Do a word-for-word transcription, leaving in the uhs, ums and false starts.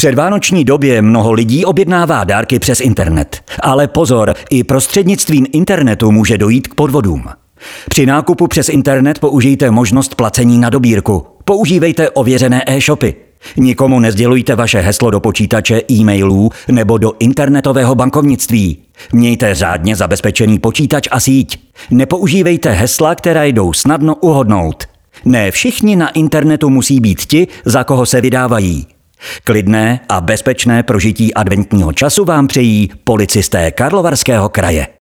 předvánoční době mnoho lidí objednává dárky přes internet. Ale pozor, i prostřednictvím internetu může dojít k podvodům. Při nákupu přes internet použijte možnost placení na dobírku. Používejte ověřené e-shopy. Nikomu nesdělujte vaše heslo do počítače, e-mailů nebo do internetového bankovnictví. Mějte řádně zabezpečený počítač a síť. Nepoužívejte hesla, která jdou snadno uhodnout. Ne všichni na internetu musí být ti, za koho se vydávají. Klidné a bezpečné prožití adventního času vám přejí policisté Karlovarského kraje.